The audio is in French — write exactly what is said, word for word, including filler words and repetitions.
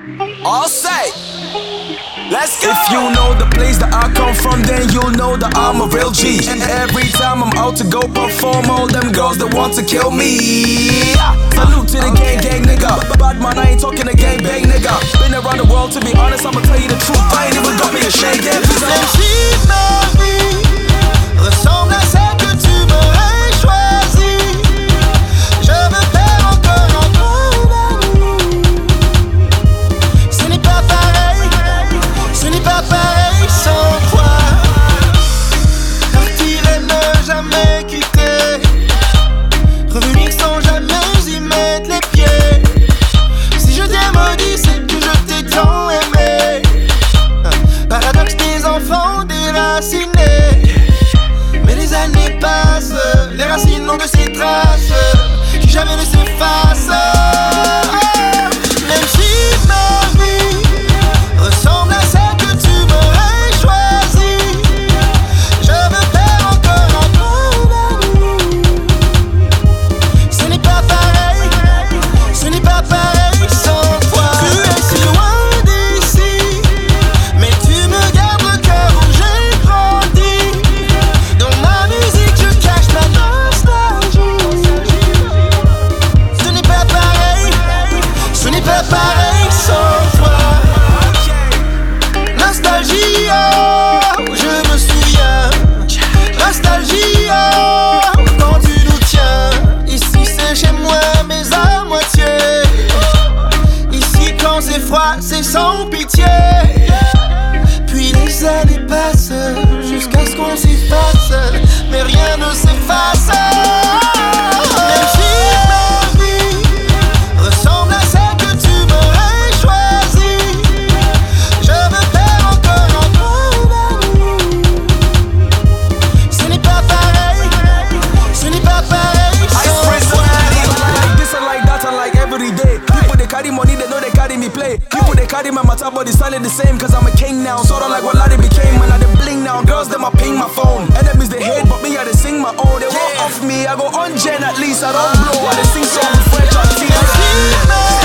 All say, let's go. If you know the place that I come from, then you'll know that I'm a real G. And every time I'm out to go perform, all them girls that want to kill me. Salute to the gang, gang, nigga. Bad man, I ain't talking a gang, bang, nigga. Been around the world, to be honest, I'ma tell you the truth. I ain't even got me a shade, yeah. Même si ma vie ressemble à celle que tu m'aurais choisie, je me perds encore en toi. Ce n'est pas pareil, ce n'est pas pareil sans toi. Partir et ne jamais quitter, revenir sans jamais y mettre les pieds. Si je t'ai maudit, c'est que je t'ai tant aimé. Paradoxe des enfants déracinés. Mais les années passent, les racines n'ont que ces traces qui jamais ne s'effacent. Même si ma vie ressemble à celle que tu m'aurais choisie, je me perds encore en toi. Ce n'est pas pareil, ce n'est pas pareil sans toi. Tu es si loin d'ici, mais tu me gardes le cœur où j'ai grandi. Dans ma musique je cache ma nostalgie. Ce n'est pas pareil, ce n'est pas pareil sans toi. Nostalgie, oh, je me souviens. Nostalgie, oh, quand tu nous tiens. Ici c'est chez moi mais à moitié. Ici quand c'est froid c'est sans pitié. Puis les années passent jusqu'à ce qu'on s'efface, mais rien ne s'efface. Même si ma vie ressemble à celle que tu m'aurais choisie, je me perds encore en toi. Ce n'est pas pareil, ce n'est pas pareil I sans spread toi. personality like this and like that and like every day. People they carry money, they know they carry me play. People they carry my matter, but it's silent the same. Cause I'm a king now, sort of like what Lottie became. Man, I they bling now, girls them I ping my phone. Enemies they hate, but me I they sing my own. They won't off me, I go on gen at least. I don't blow, I they sing songs French on T V.